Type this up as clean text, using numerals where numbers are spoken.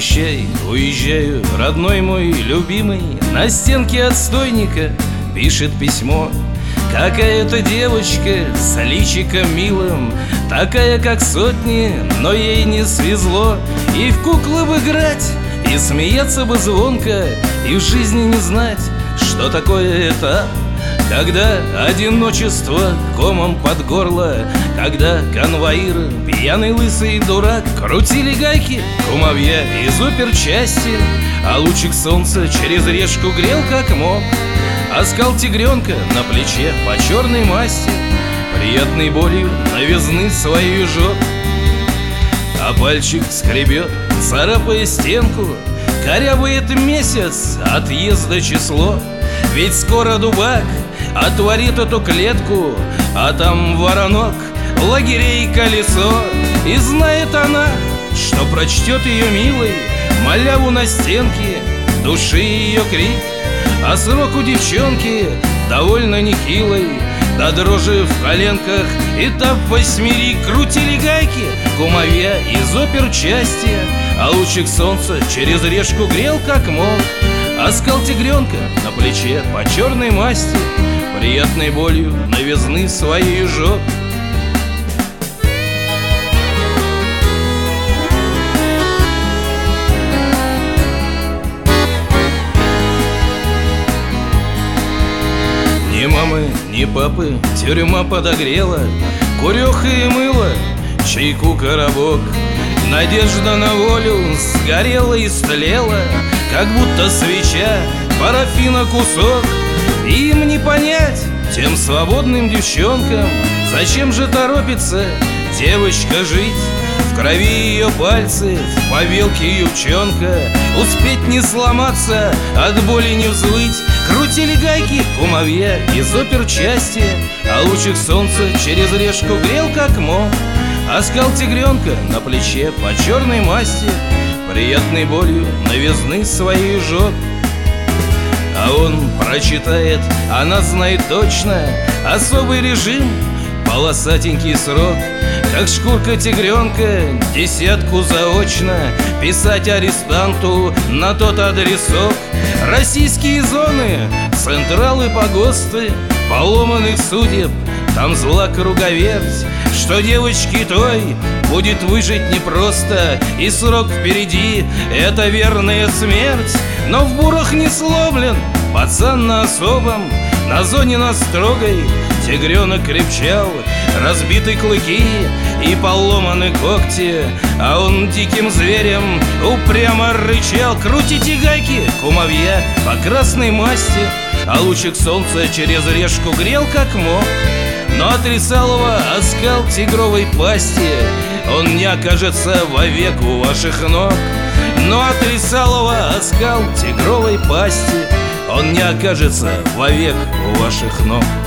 Прощай, уезжаю, родной мой любимый. На стенке отстойника пишет письмо какая-то девочка с личиком милым, такая, как сотни, но ей не свезло. И в куклы бы играть, и смеяться бы звонко, и в жизни не знать, что такое этап, когда одиночество комом под горло, когда конвоир, пьяный лысый дурак, крутили гайки кумовья из оперчасти, а лучик солнца через решку грел как мог. Оскал тигренка на плече по черной масти приятной болью новизны свою жжет. А пальчик скребет, царапая стенку, корябает месяц, отъезда число. Ведь скоро дубак отворит эту клетку, а там воронок, лагерей колесо. И знает она, что прочтет ее милый маляву на стенке души ее крик. А срок у девчонки довольно нехилый, до дрожи в коленках этап 8. Крутили гайки кумовья из оперчасти, а лучик солнца через решку грел как мог. Оскал тигренка на плече по черной масти приятной болью новизны своей жжет. Ни мамы, ни папы тюрьма подогрела, куреха и мыло, чайку коробок. Надежда на волю сгорела и стлела, как будто свеча, парафина кусок. И им не понять, тем свободным девчонкам, зачем же торопится девочка жить. В крови ее пальцы, в повилке юбчонка, успеть не сломаться, от боли не взвыть. Крутили гайки кумовья из оперчасти, а лучик солнца через решку грел как мог. Оскал тигренка на плече по черной масти приятной болью новизны своей жжет. А он прочитает, она знает точно, особый режим, полосатенький срок. Как шкурка тигренка, десятку заочно писать арестанту на тот адресок. Российские зоны, централы, погосты поломанных судеб, там зла круговерть, что девочке той будет выжить непросто, и срок впереди — это верная смерть. Но в бурах не сломлен пацан на особом, на зоне на строгой тигренок крепчал, разбиты клыки и поломаны когти, а он диким зверем упрямо рычал. Крутите гайки кумовья по красной масти, а лучик солнца через решку грел как мог. Но от рисалова оскал тигровой пасти он не окажется вовек у ваших ног. Но от рисалова оскал тигровой пасти он не окажется вовек у ваших ног.